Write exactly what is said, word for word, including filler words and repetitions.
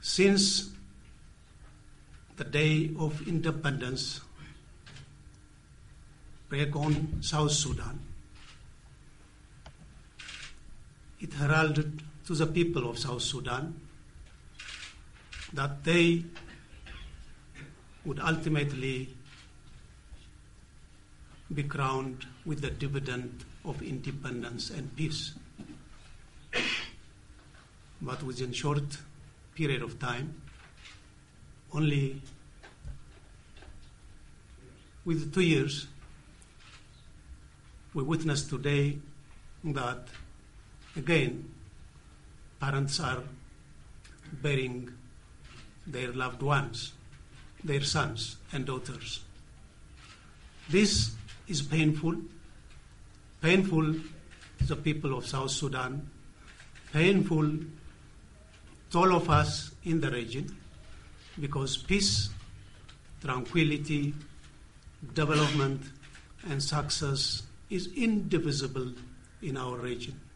Since the day of independence back on South Sudan, it heralded to the people of South Sudan that they would ultimately be crowned with the dividend of independence and peace. But within a short period of time, only with two years, we witness today that, again, parents are burying their loved ones, their sons and daughters. This is painful, painful to the people of South Sudan, painful to all of us in the region, because peace, tranquility, development, and success is indivisible in our region.